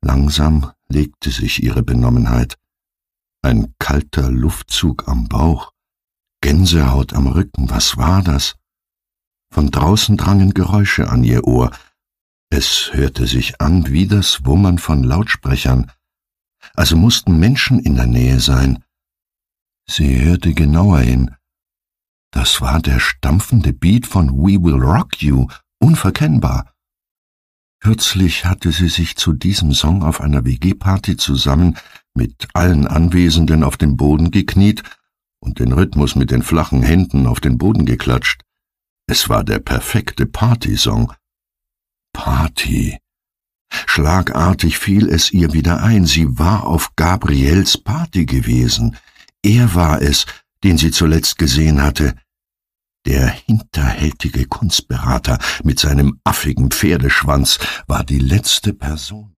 Langsam legte sich ihre Benommenheit. Ein kalter Luftzug am Bauch, Gänsehaut am Rücken, was war das? Von draußen drangen Geräusche an ihr Ohr. Es hörte sich an wie das Wummern von Lautsprechern. Also mussten Menschen in der Nähe sein. Sie hörte genauer hin. Das war der stampfende Beat von We Will Rock You, unverkennbar. Kürzlich hatte sie sich zu diesem Song auf einer WG-Party zusammen mit allen Anwesenden auf den Boden gekniet und den Rhythmus mit den flachen Händen auf den Boden geklatscht. Es war der perfekte Partysong. Party. Schlagartig fiel es ihr wieder ein, sie war auf Gabriels Party gewesen. Er war es, den sie zuletzt gesehen hatte. Der hinterhältige Kunstberater mit seinem affigen Pferdeschwanz war die letzte Person.